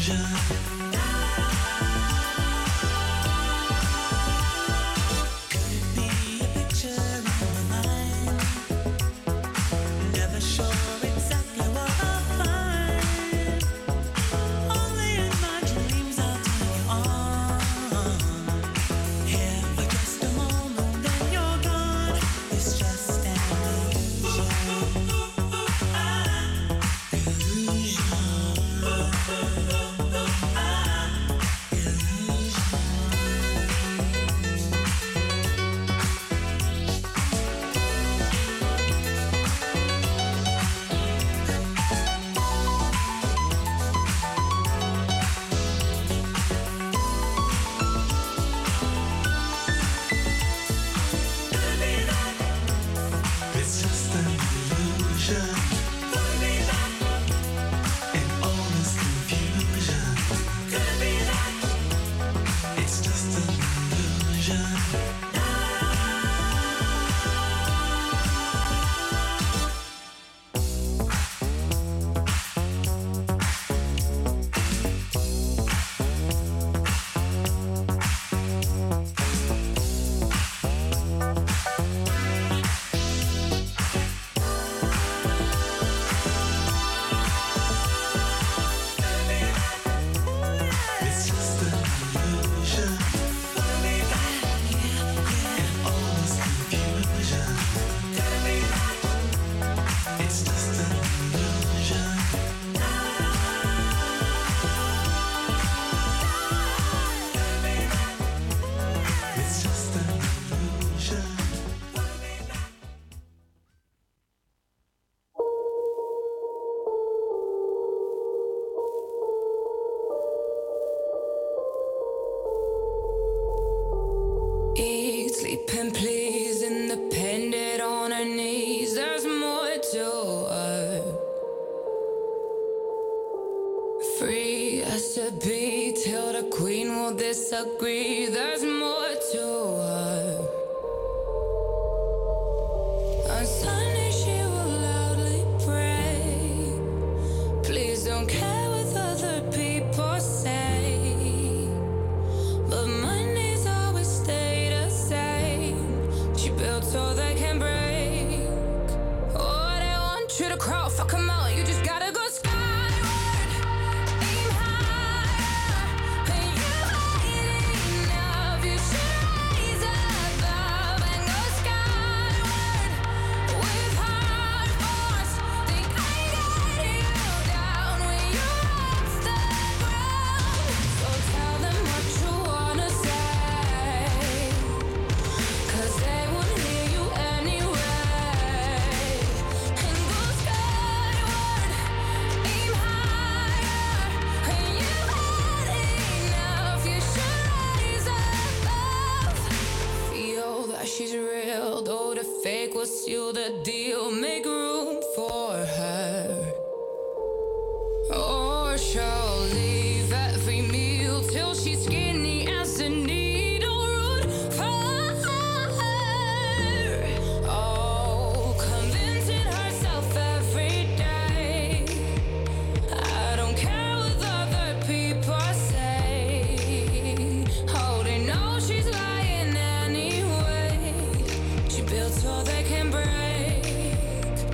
Sleeping please, independent on her knees. There's more to her. Free as to be till the queen will disagree. There's more to her. On Sunday she will loudly pray. Please don't care what other people say. But Mondays always stay the same. She built so they can break. Oh, they want you to crawl, fuck 'em out. You just gotta go skyward. Aim higher. And you ain't enough. You should rise above and go skyward. With hard force, think I got you down when you're off the ground. So tell them what you wanna say, 'cause they won't hear you anyway. And go skyward, aim higher. And you had enough, you should rise above. Feel that she's real, though the fake will seal the deal. Make room for her, or she'll leave every meal till she's skinny as a needle root for her. Oh, convincing herself every day. I don't care what other people say. Oh, they know she's lying anyway. She built so they can break.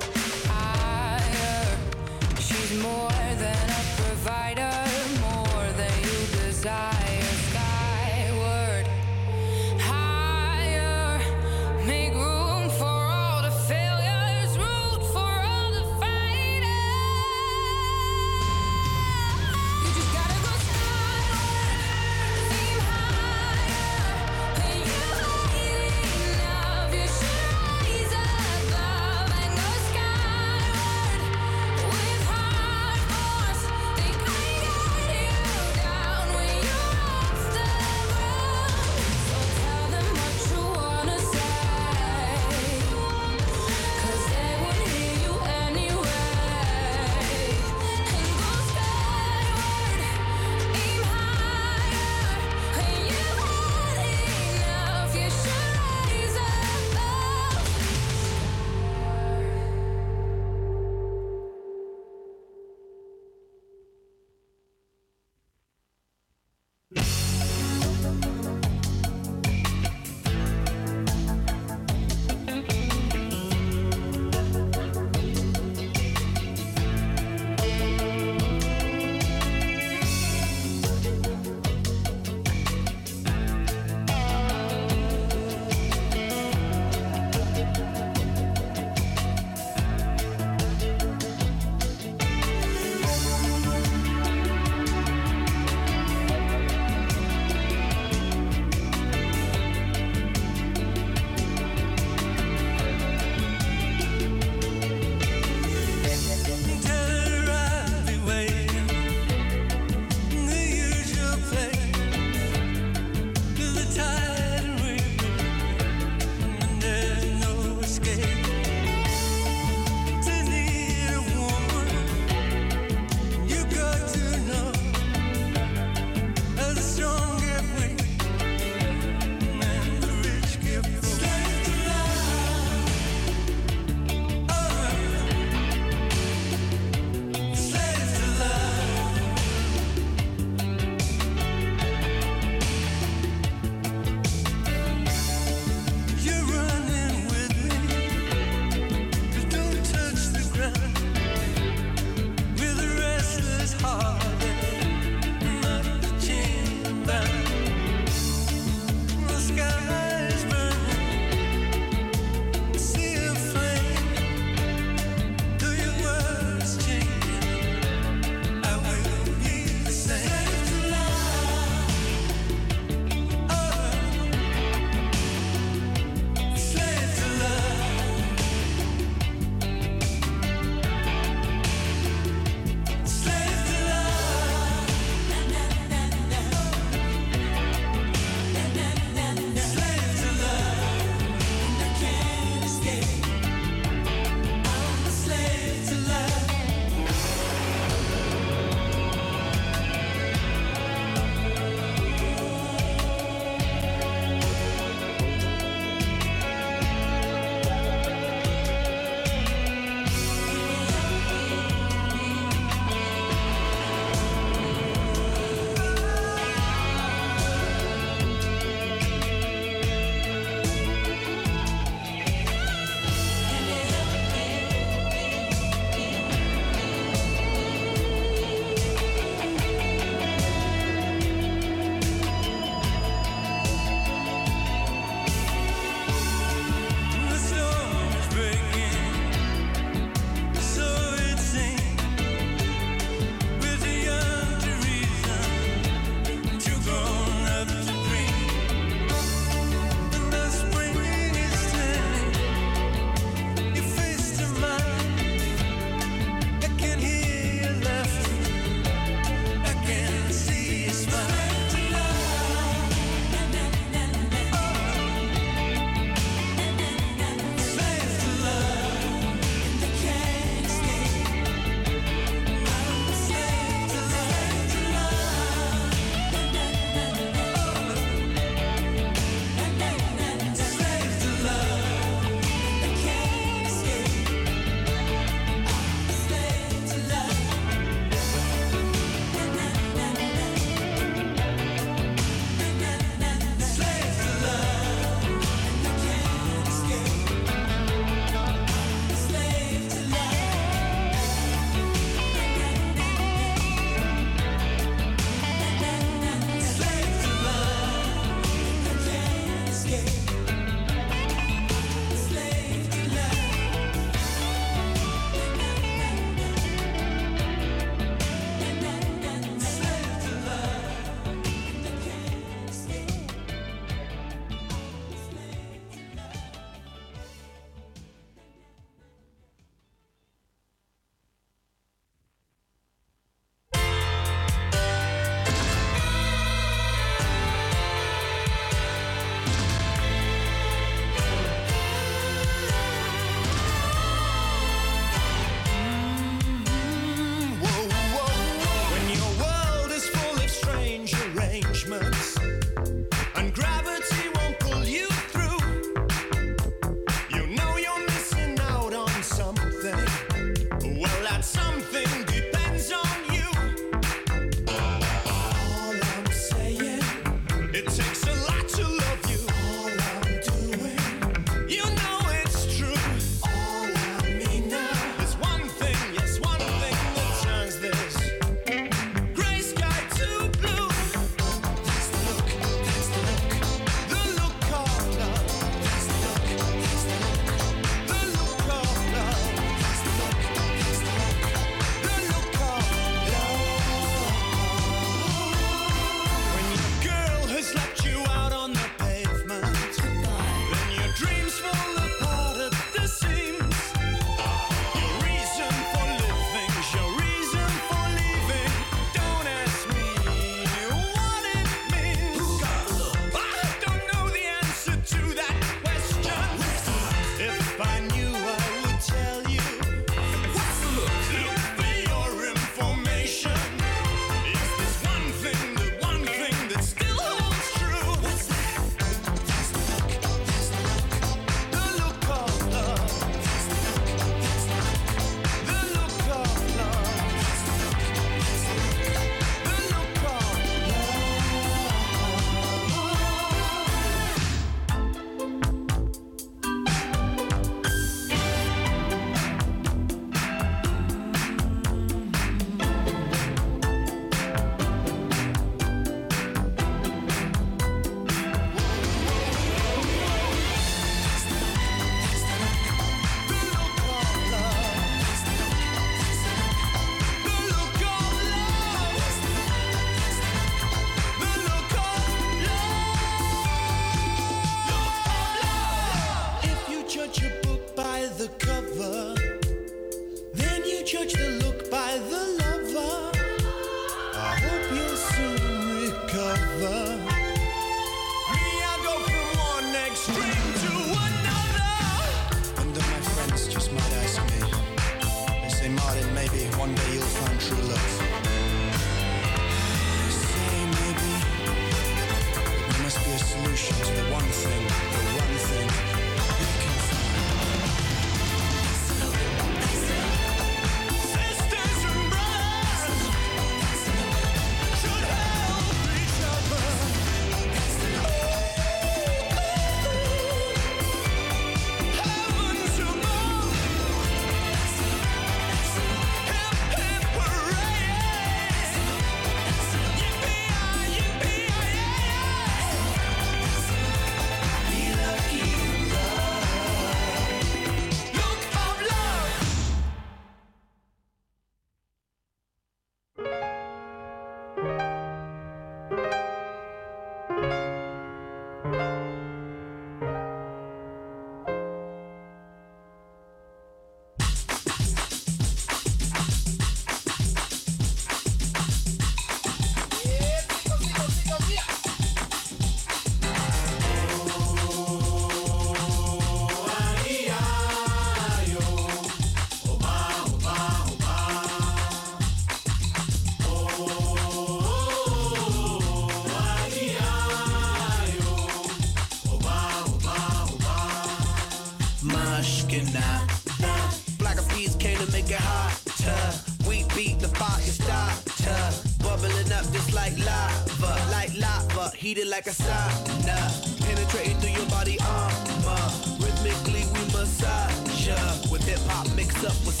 Heated like a sauna, penetrating through your body armor. Rhythmically we massage ya, with hip hop mixed up with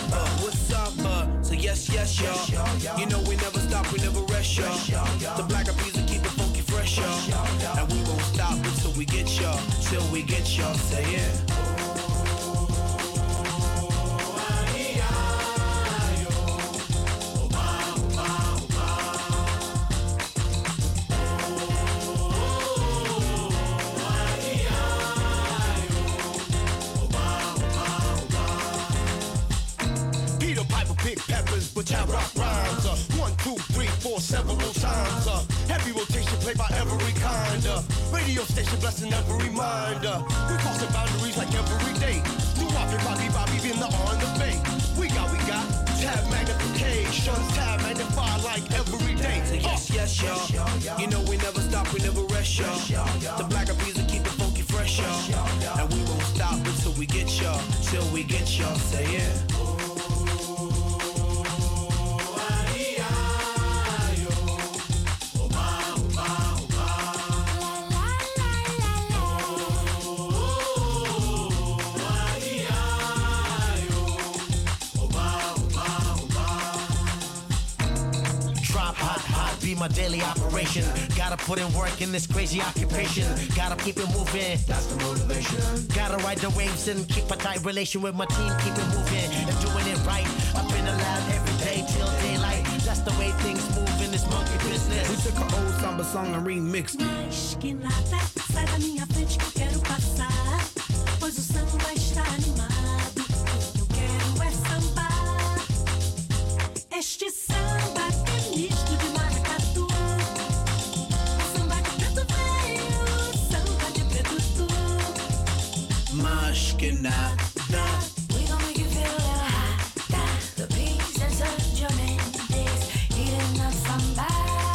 samba. So yes, y'all. You know we never stop, we never rest, y'all. The Black Eyed Peas will keep it funky fresh, y'all. And we won't stop until we get y'all, till we get y'all. Say it. Which I rock rhymes, 1, 2, 3, 4, several times. Heavy rotation played by every kind of radio station, blessing every mind. We crossing boundaries like every day. New Bobby, being the on the bay. We got tab magnification, tab magnified like every day. Yes, y'all. You know we never stop, we never rest, y'all. The Black Eyed Peas will keep it funky fresh, y'all. And we won't stop until we get y'all, till we get y'all. Say yeah. Be my daily operation. Gotta put in work in this crazy occupation. Gotta keep it moving. That's the motivation. Gotta ride the waves and keep a tight relation with my team. Keep it moving and doing it right. I've been allowed every day till daylight. That's the way things move in this monkey business. We took an old samba song and remixed it. Mas que nada, sai da minha frente que eu quero passar. Pois o samba está animado. O que eu quero é sambar. Este samba é misto de maracatu. Samba de preto velho, samba de preto tu. Mas que nada. We gon' make you feel hot. The peace and Sergio Mendes eating up samba.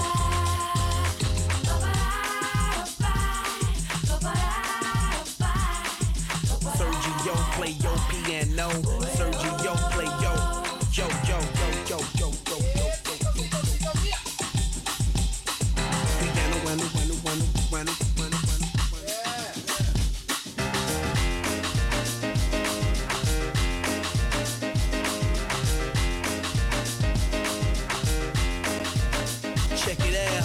Sergio play your piano. Sergio play yo. Yo, yo, yo, yo, yo, yo, yo, yo, yo, yo. Piano, bueno. Check it out.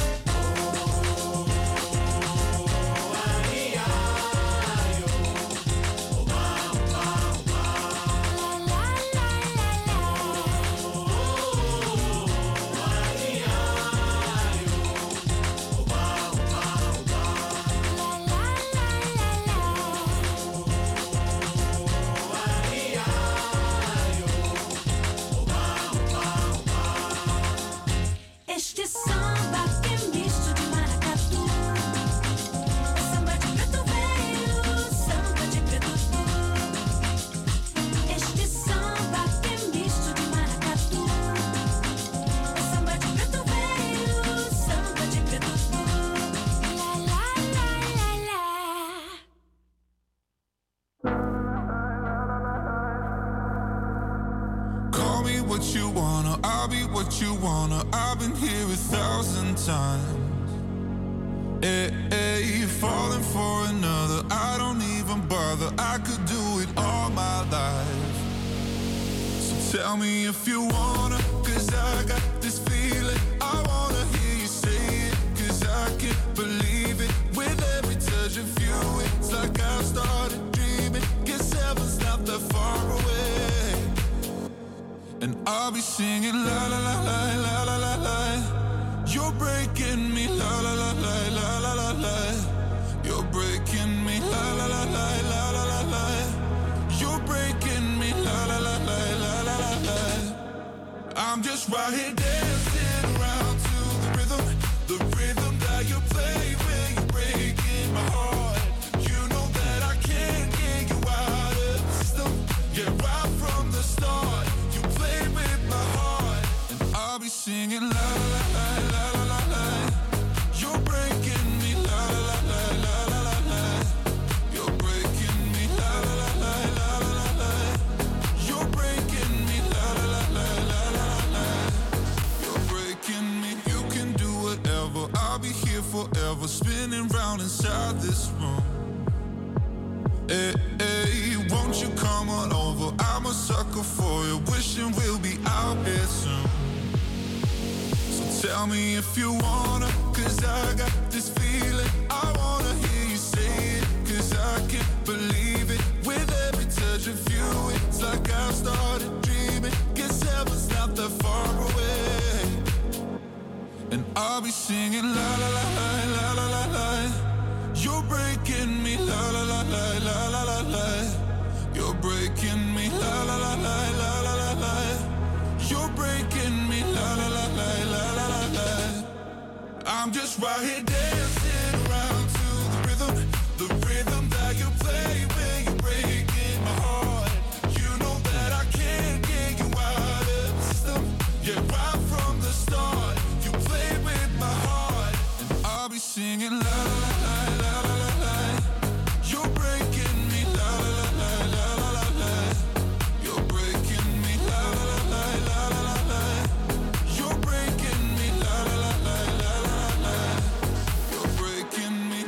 Este samba que é misto de maracatu. Samba de preto velho, samba de preto tu. Este samba que é misto de maracatu. Samba de preto velho, samba de preto tu. La la la la la. Call me what you wanna, I'll be what you wanna. I've been here 1,000 times. Hey, falling for another, I don't even bother. I could do it all my life. So tell me if you wanna, cause I got this feeling. I wanna hear you say it, cause I can't believe it. With every touch of you, it's like I've started dreaming. Guess heaven's not that far away. And I'll be singing la la la la la la la la. You're breaking me la la la la la la la la. You're breaking me la la la la la la la la. You're breaking me la la la la la la la la. I'm just right here dancing around to the rhythm that you play when you're breaking my heart. You know that I can't get you out of the system. Yeah, right from the start. I'll be singing la la la la la la la. You're breaking me la la la la la la la. You're breaking me la la la la la la la. You're breaking me la la la la la la la. You're breaking me. You can do whatever. I'll be here forever, spinning round inside this room. Hey, won't you come on over? I'm a sucker for you, wishing we'll be out here soon. Tell me if you wanna, cause I got this feeling. I wanna hear you say it, cause I can't believe it. With every touch of you, it's like I've started dreaming. Guess heaven's not that far away. And I'll be singing la la la la la la la la. You're breaking me la la la la la la la la. You're breaking me la la la la la la la la. You're breaking me la la la la la la la la. I'm just right here dancing around to the rhythm that you play when you're breaking my heart. You know that I can't get you out of the system. Yeah, right from the start, you play with my heart. And I'll be singing la la la la la la la. You're breaking me la la la la la la la. You're breaking me la la la la la la la. You're breaking me la la la la la la la. You're breaking me.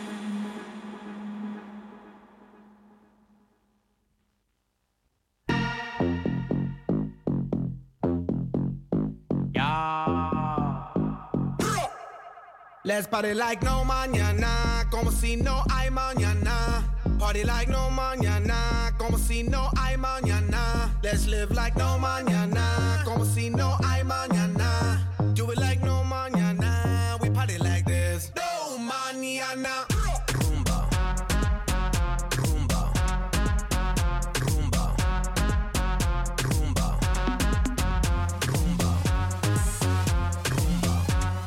Let's party like no mañana, como si no hay mañana. Party like no mañana, como si no hay mañana. Let's live like no mañana, como si no hay mañana. Do it like no mañana, we party like this. No mañana. Rumba, rumba, rumba, rumba, rumba, rumba.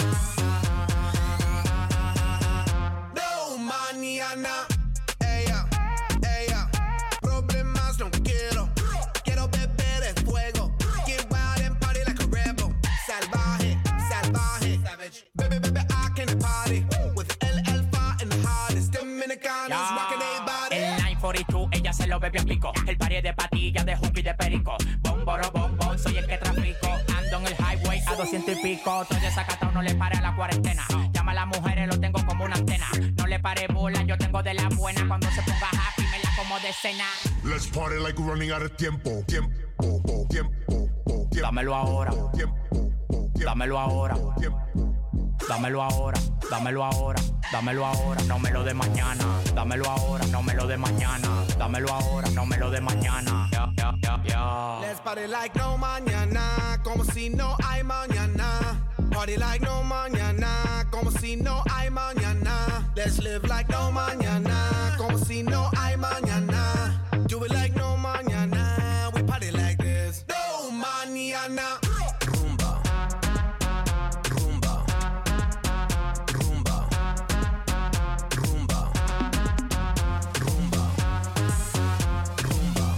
No mañana. Ella, ella, problemas no quiero. Quiero beber el fuego. Get wild and party like a rebel. Salvaje, salvaje, savage. Baby, baby, I can party with El Alfa and the hottest Dominicanos rocking their body. El 942, ella se lo bebió a pico. El party de patilla, de junkie, de perico. Bomboro, bombón, soy el que trafico. Ando en el highway a 200 y pico. Estoy desacatado, no le pare a la cuarentena. Llama a las mujeres, lo tengo como una antena. No le pare bola, yo tengo de la buena. Cuando se ponga happy, me la como de cena. Let's party like we're running out of tiempo. Tiempo, tiempo, tiempo. Dámelo ahora. Tiempo, Dámelo ahora. tiempo. Dámelo ahora, dámelo ahora, dámelo ahora, no me lo de mañana. Dámelo ahora, no me lo de mañana. Dámelo ahora, no me lo de mañana. Yeah, yeah, yeah, yeah. Let's party like no mañana, como si no hay mañana. Party like no mañana, como si no hay mañana. Let's live like no mañana, como si no hay mañana. Do it like no mañana, we party like this. No mañana. Rumba, rumba, rumba, rumba, rumba, rumba.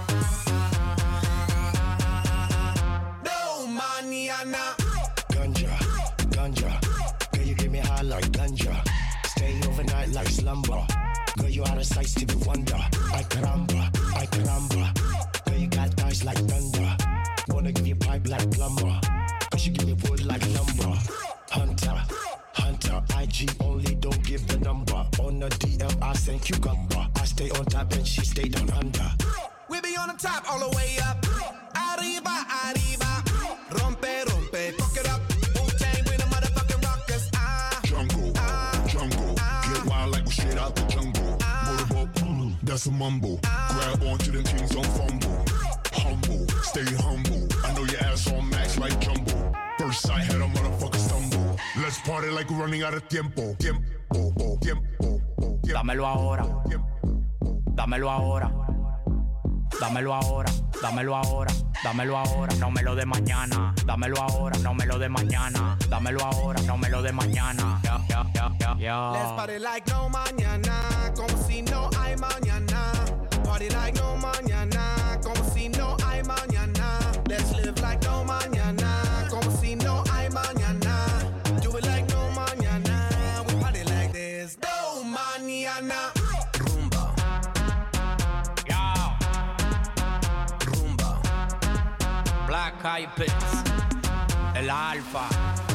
No mañana. Ganja, ganja. Girl, you get me high like ganja. Stay overnight like slumber. Girl, you out of sight to be wonder. Ay caramba, ay caramba. Girl, you got thighs like thunder. Wanna give you pipe like plumber. Cause you give me wood like lumber. Hunter, hunter. IG only, don't give the number. On the DM, I send cucumber. I stay on top and she stay down under. We be on the top all the way up. Arriba, arriba. Rompe, rompe, fuck it up. Wu-Tang, we the motherfucking rockers. Jungle, jungle. Get wild like we straight out the jungle. Motorboat, that's a mumble. Grab onto them things, don't fumble. Humble, stay humble. I know your ass on max like jumbo. First sight had a motherfucker stumble. Let's party like we're running out of tiempo. Tiempo, tiempo. Dámelo ahora, dámelo ahora. Dámelo ahora, dámelo ahora, dámelo ahora, no me lo de mañana. Dámelo ahora, no me lo de mañana. Dámelo ahora, no me lo de mañana. Yeah, yeah, yeah, yeah, yeah. Let's party like no mañana, como si no hay mañana. Party like no mañana, como si no hay mañana. Let's live like no mañana, como si no hay mañana. Do it like no mañana, we party like this. No mañana. Rumba, Yeah. rumba, Black Eyed Peas, El Alfa.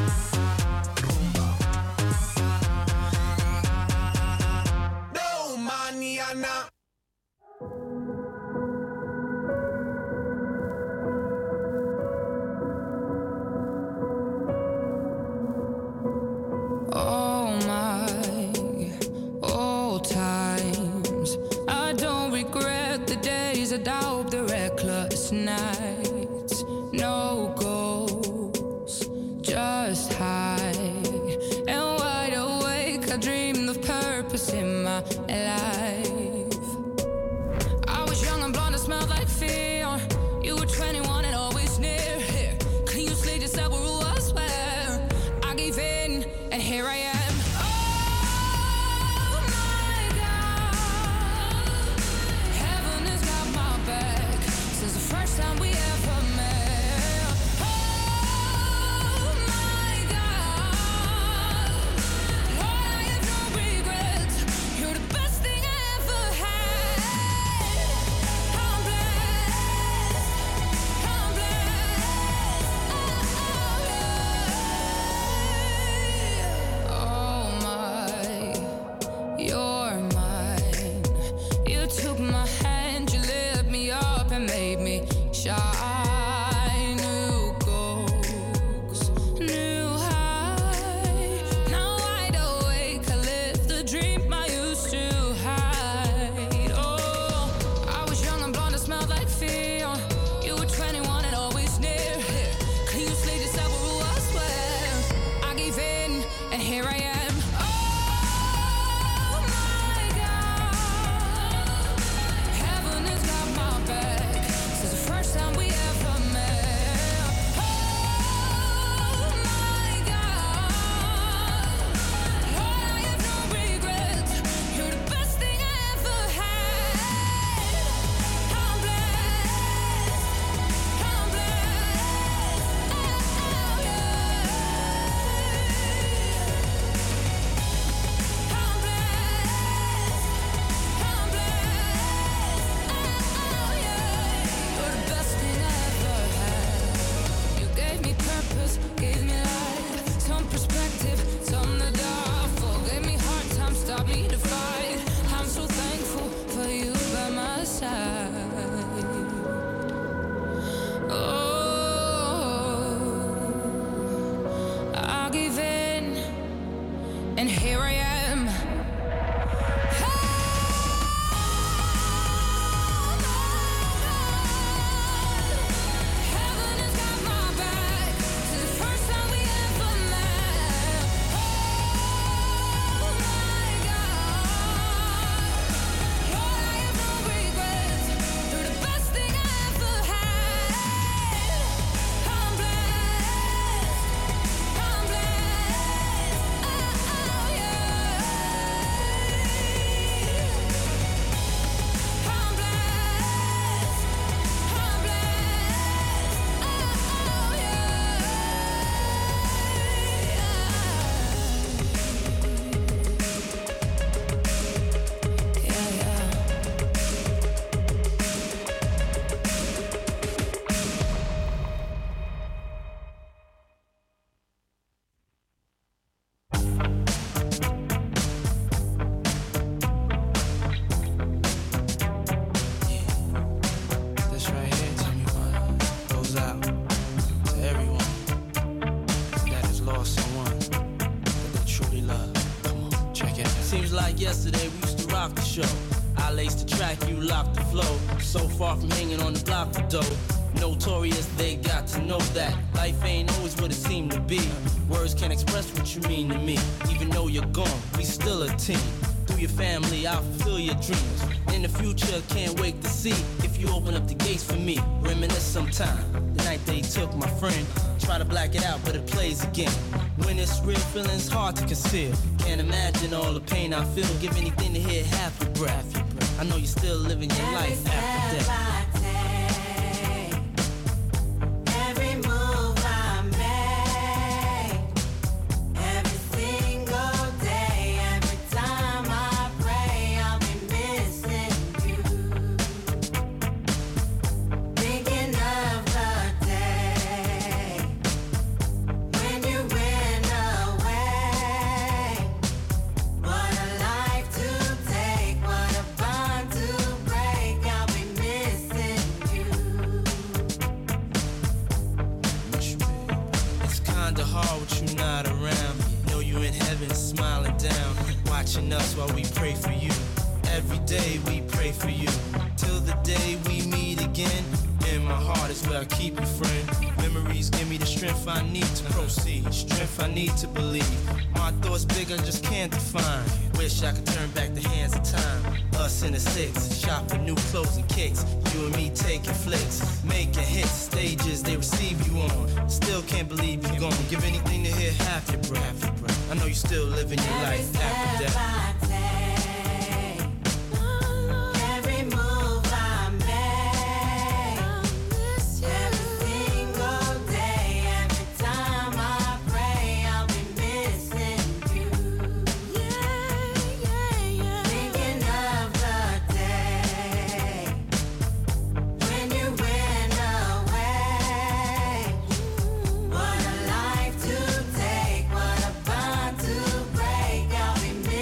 no mañana. Oh my, old times. I don't regret the days, I doubt the reckless nights. No goals, just high and wide awake. I dreamed of purpose in my life. I was young and blonde, I smelled like fear. You were 21 and always near. Can you sleep this out, I swear? I gave in, and here Seems like yesterday we used to rock the show. I laced the track, you locked the flow. So far from hanging on the block for dough. Notorious, they got to know that life ain't always what it seemed to be. Words can't express what you mean to me. Even though you're gone, we still a team. Through your family, I'll fulfill your dreams. In the future, can't wait to see if you open up the gates for me. Reminisce sometime, the night they took my friend. Try to black it out, but it plays again. When it's real, feeling's hard to conceal. Can't imagine all the pain I feel. Give anything to hear half your breath. I know you're still living your life after death. Us while we pray for you. Every day we pray for you. Till the day we meet again. In my heart is where I keep you, friend. Memories give me the strength I need to proceed. Strength I need to believe. My thoughts big, I just can't define. Wish I could turn back the hands of time. Us in the six, shop for new clothes and kicks. You and me taking flicks, making hits. Stages they receive you on. Still can't believe you're gone. Give anything to hear half your breath. I know you're still living your life after death. What a life to take, what a bond to break. I'll be missing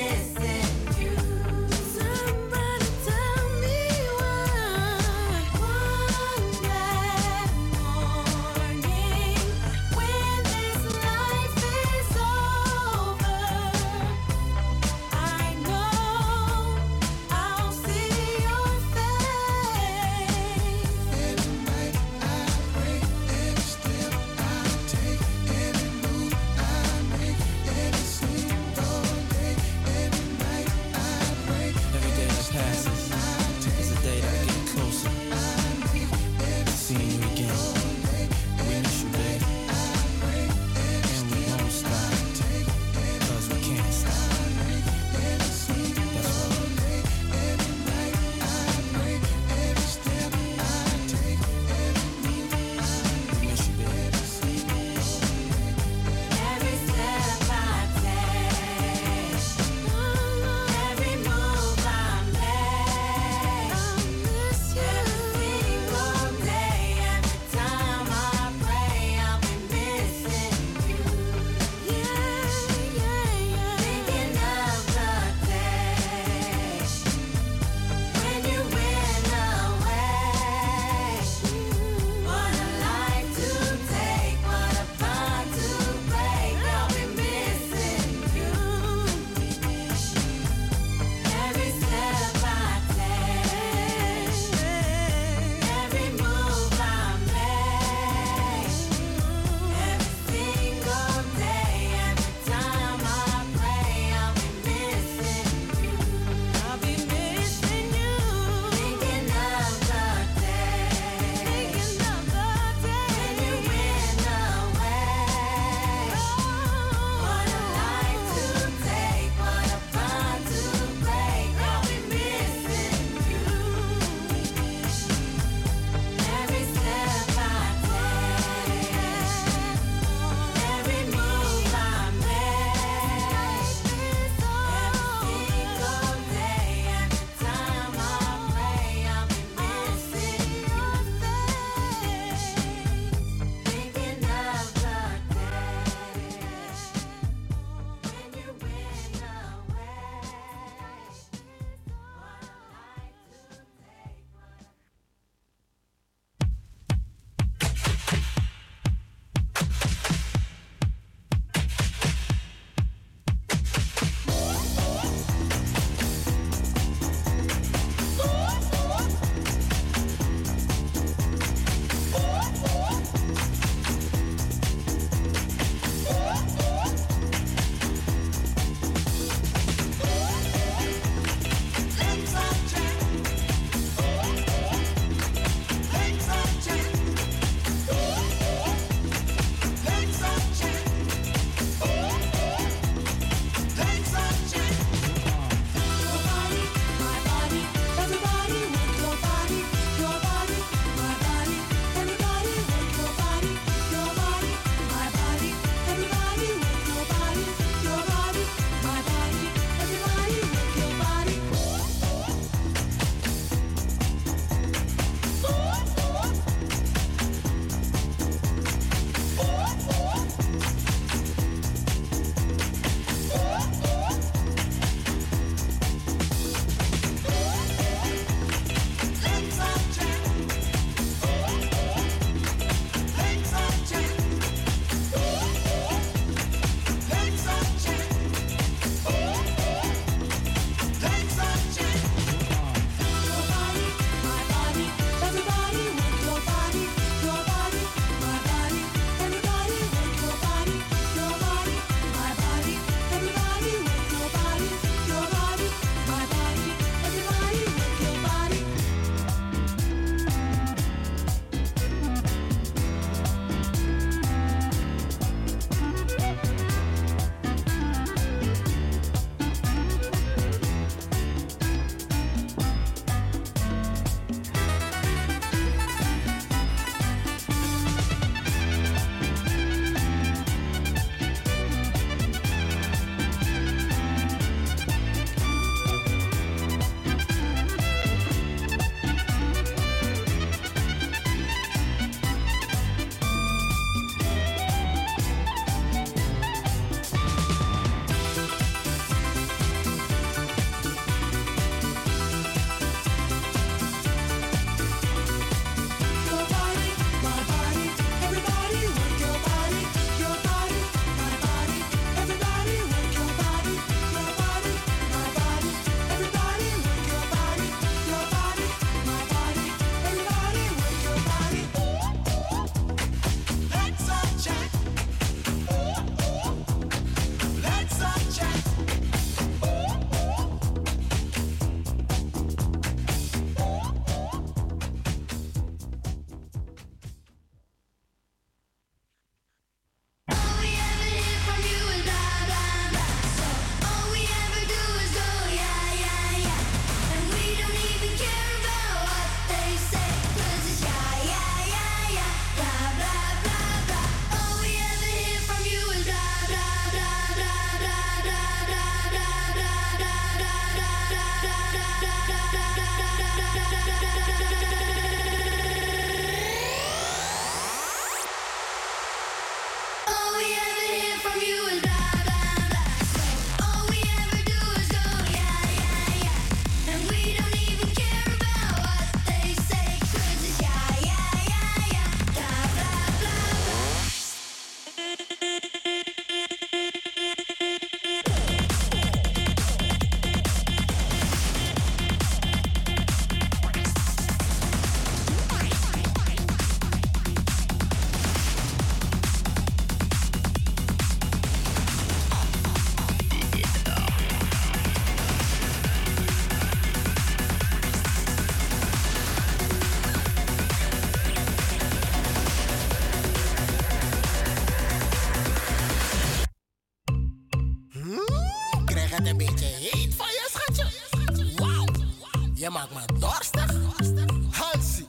Je maakt me dorstig. Hansie.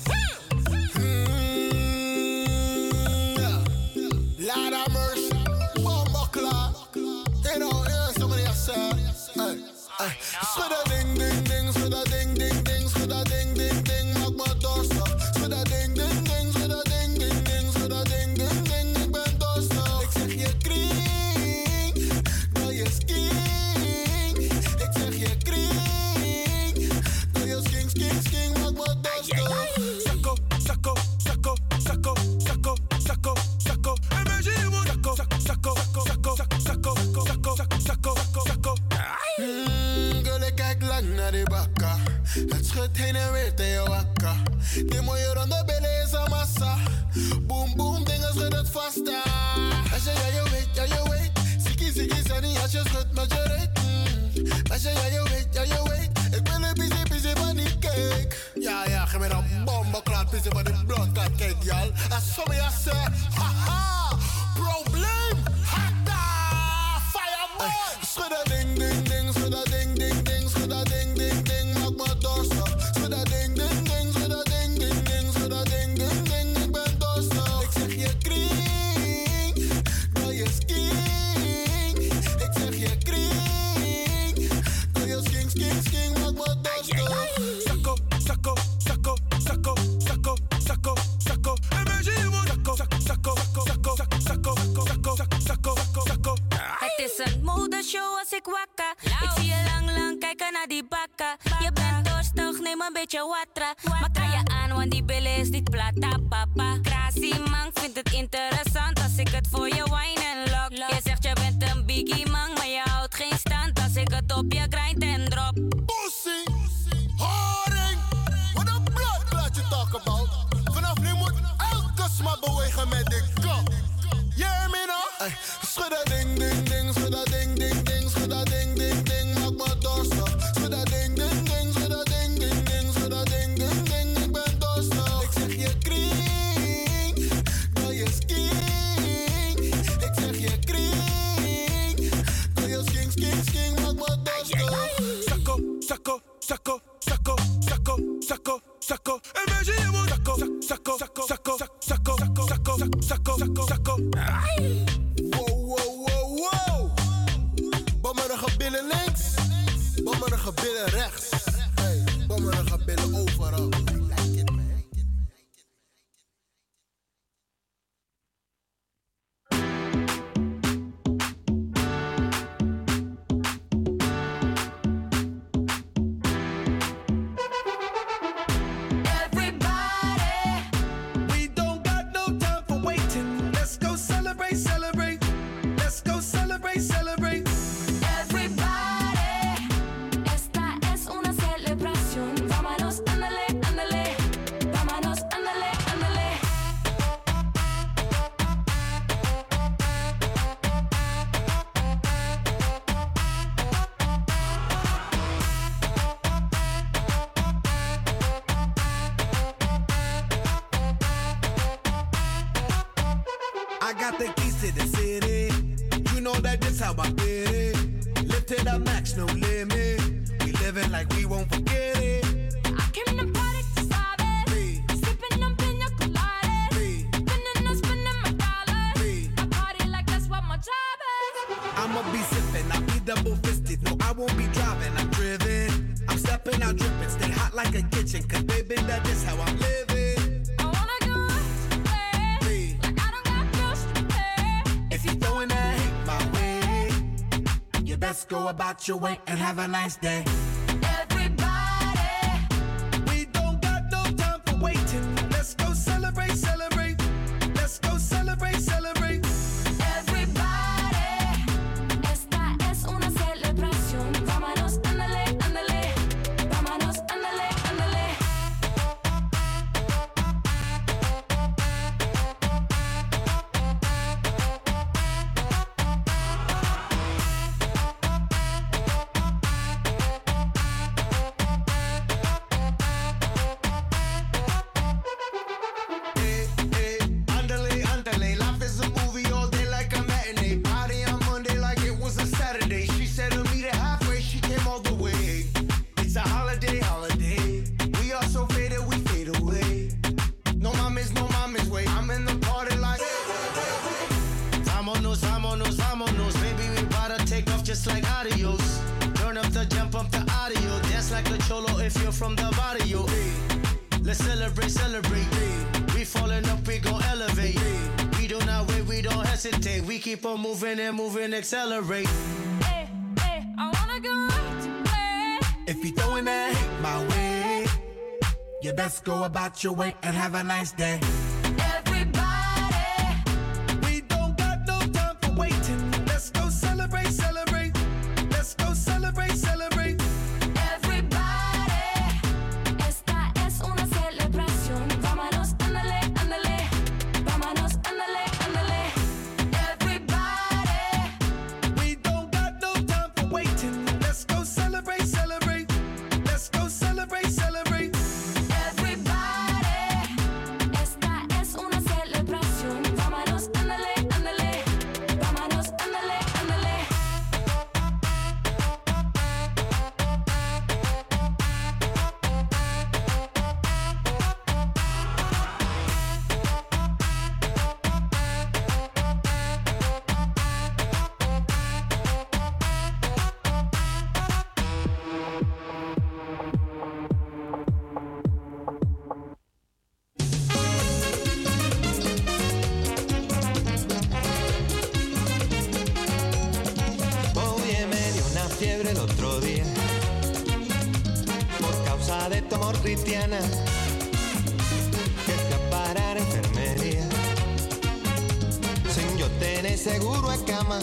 Lada Mercy. Bomba klaar. You know, somebody has said. Schudda ding ding ding, schudda ding ding ding, schudda ding ding ding, maak me dorstig. Schudda ding ding ding, schudda ding ding ding, schudda ding ding ding, ik ben dorstig. Ik zeg je kring, wil je skink. Ik zeg je kring, wil je skink, skink, skink, maak me dorstig. Sacco, sacco, sacco, sacco, sacco, sacco, sacco. Imagine sacco, sacco, sacco, sacco, sacco, sacco, sacco, sacco. Girl, ik kijk lang naar die bakka. Het schudt heen en weer tegen je wakka. Die mooie ronde billen is een massa. Boom, boom, dingen schudden het vast. Als je ja, je weet. Ziki, ziki, sunny, als je schudt met je reet. Als je ja, je weet. Ik ben een busy van die cake. Ja, geef me een bombenklaar, busy van die blondklaar cake, y'all. En sommige zeggen, haha, probleem, hatta, fireman. Schudden ding, ding, ding, schudden ding, ding, ding, schudden ding, ding, ding, maak me dorstig. Schudden ding, ding, ding, schudden ding, ding, ding, schudden ding, ding, ding, ik ben dorstig. Ik zeg je kring, wil je skink. Ik zeg je kring, wil je skink, skink, skink, maak me dorstig. Sacco, sacco, sacco, sacco, sacco, sacco, sacco. Imagine sacco, sacco, sacco, sacco, sacco, sacco, sacco. Het is een modeshow als ik wakka. Ik zie je lang kijken naar die bakka. Je bent dorstig, neem een beetje watra. Maar kan je aan, want die billen is niet plata, papa. Krasie man, vindt het interessant als ik het voor je wine en lock. Je zegt je bent een biggie man, maar je houdt geen stand als ik het op je grind en drop. Pussy, haring, wat een bloedklaat je talk about. Vanaf nu moet elke sma bewegen met de kop. Yeah, me now. Schudda ding, ding, ding, schudda ding, ding, ding, schudda ding, ding, ding, maak me dorstig. Schudda ding, ding, ding, schudda ding, ding, ding, schudda ding, ding, ding, ik ben dorstig. Ik zeg je kring, wil je skink. Ik zeg je kring, wil je skink, skink, skink, maak me dorstig. Sacco, sacco, sacco, sacco, sacco, sacco, sacco. Imagine sacco, sacco, sacco, sacco, sacco, sacco, sacco, sacco, sacco. Wow. Bommerige billen links, bommerige billen rechts. Hey, bommerige billen overal. Like it, man. Celebrate. Everybody, esta es una celebración. Vámonos, ándale, ándale. Vámonos, ándale, ándale. I got the keys to the city. You know that this how I get it. Live to the max, no limit. We living like we won't forget it. I came to party, sabe. Sipping on pina coladas. Spinning my dollars. I party like that's what my job is. I'ma be sipping, I'll be double fisted. No, I won't be driving, I'm driven. I'm stepping out dripping, stay hot like a kitchen. Cause baby, that is how I'm living. I wanna go play. Like I don't got bills to pay. If you throwing that hate my way, you best go about your way and have a nice day. Everybody, We don't got no time for waiting. Let's go celebrate, celebrate. Let's go celebrate, celebrate. everybody, esta es una celebración. Vámonos, ándale, ándale. Vámonos, ándale, ándale. if you're from the barrio. Let's celebrate, celebrate. We falling up, we gon' elevate. We do not wait, we don't hesitate. We keep on moving and moving, accelerate. Hey, hey, I wanna go out to play. If you throwing that hate my way, you best go about your way and have a nice day. Everybody, We don't got no time for waiting. Let's go celebrate, celebrate. Let's go celebrate, celebrate. everybody. Esta es una celebración. Vámonos, ándale, ándale. Vámonos, ándale, ándale. Everybody, We don't got no time for waiting. Let's go celebrate, celebrate. Let's go celebrate, celebrate. everybody. Esta es una celebración. Vámonos, ándale, ándale. Vámonos, ándale, ándale. Oye, me dio una fiebre el otro día por causa de tu amor cristiana. Que fui a parar a enfermería sin yo tener seguro de cama.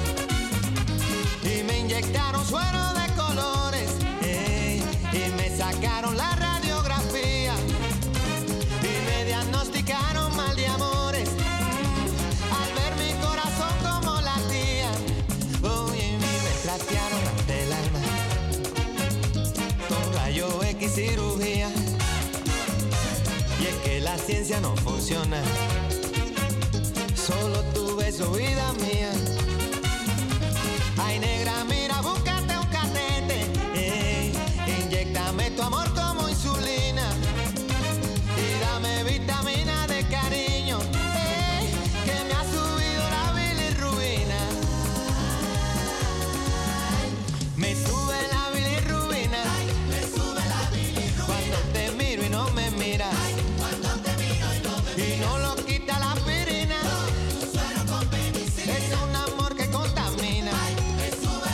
Y me inyectaron suero de colores, y me sacaron la radiografía. Y me diagnosticaron mal de amores, al ver mi corazón como latía. Oye, y me trastearon ante el alma con rayo X cirugía. Y es que la ciencia no funciona, solo tu beso, vida mía. Ay, negra, mira, búscate un catete, inyéctame tu amor como insulina y dame vitamina de cariño, que me ha subido la bilirrubina. Me sube la bilirrubina, cuando te miro y no me miras, y no lo quita la aspirina. Es un amor que contamina.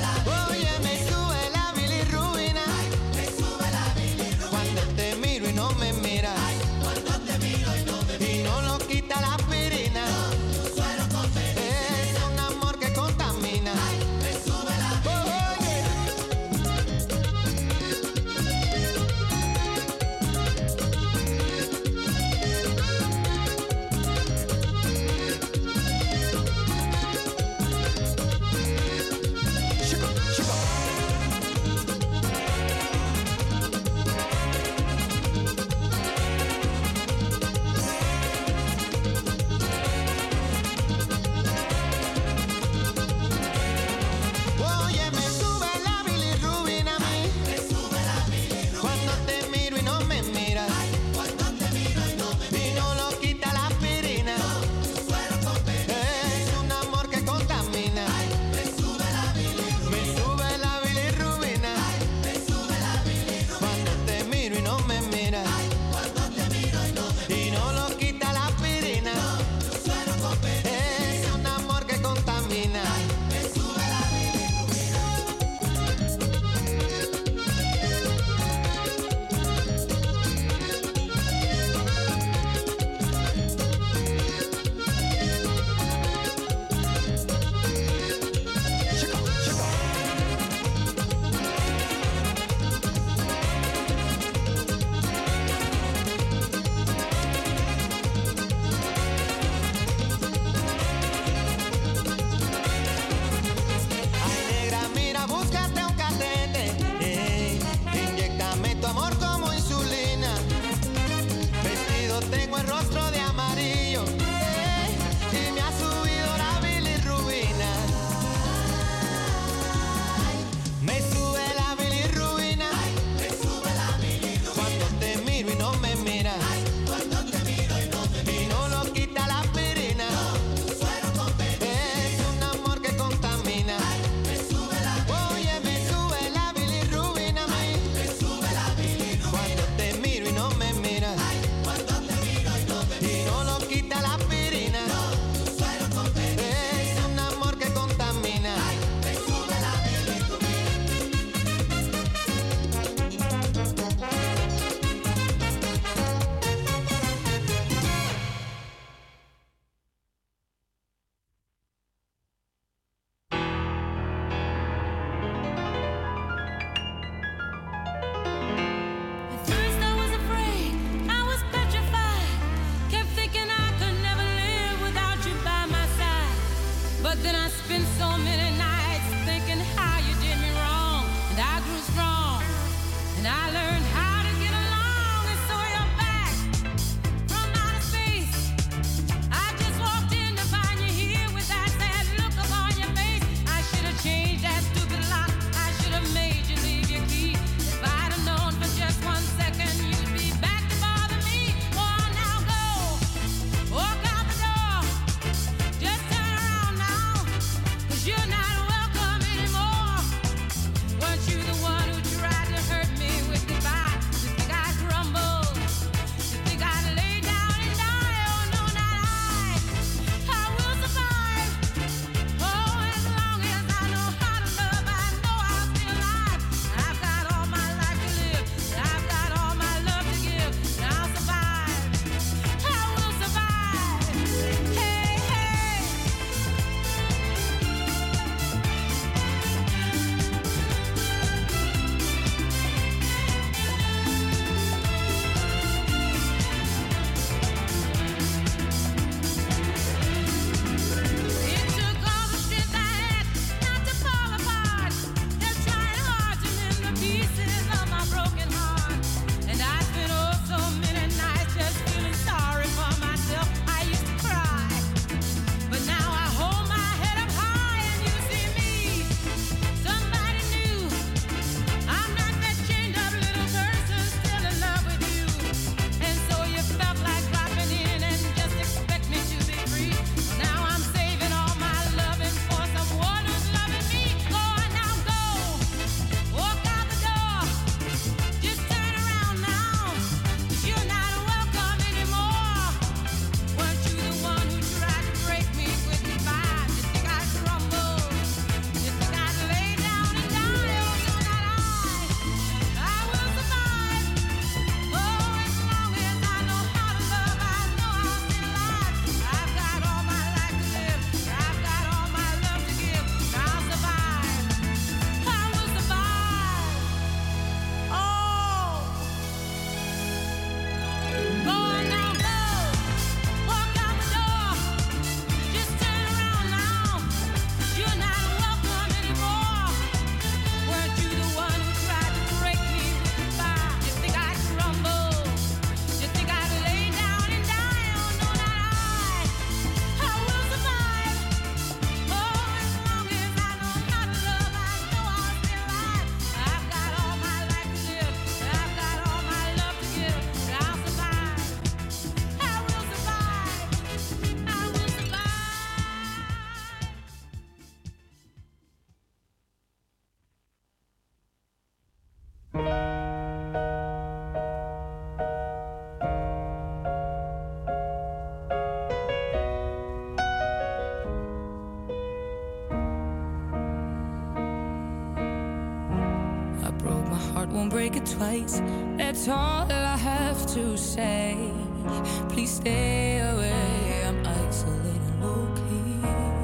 I broke my heart, won't break it twice. That's all I have to say. Please stay away, I'm isolated low-key.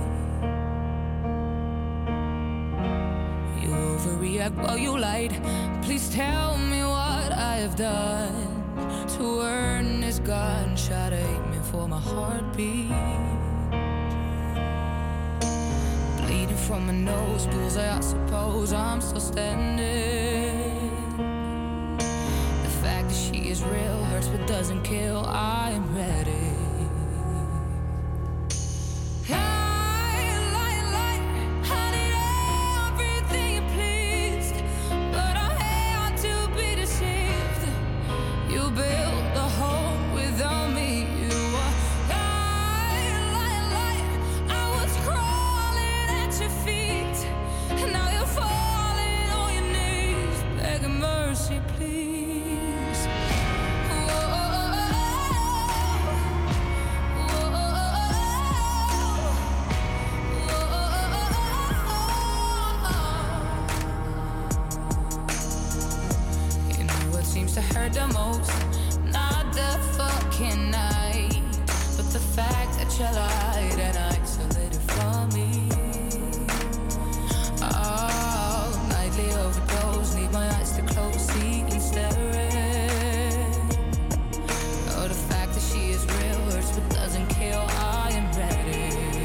You overreact while you lied. Please tell me what I have done to earn this gunshot aiming for my heartbeat. Bleeding from my nose, bullseye, I suppose I'm still standing. The fact that she is real hurts but doesn't kill. I am ready. To hurt the most, not the fucking night, but the fact that you lied and isolated from me. Oh, nightly overdose, need my eyes to close, see and staring. Oh, the fact that she is real hurts but doesn't kill. I am ready.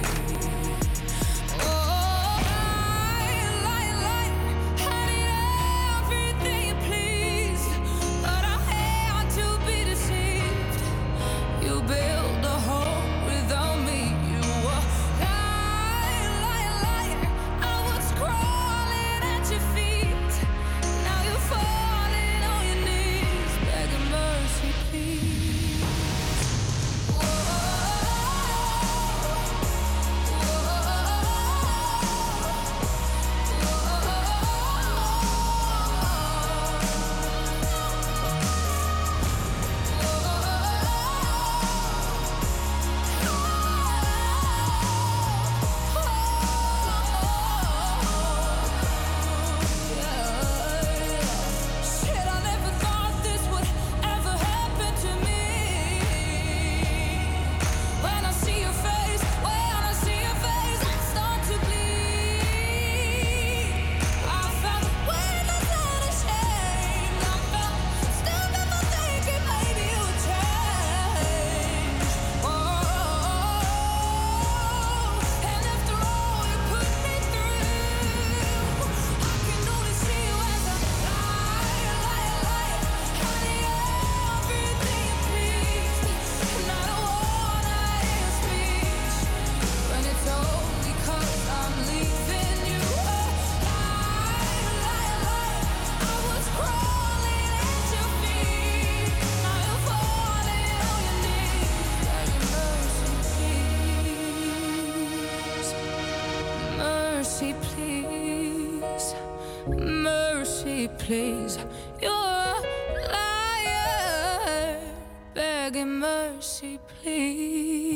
Please, you're a liar, begging mercy, please.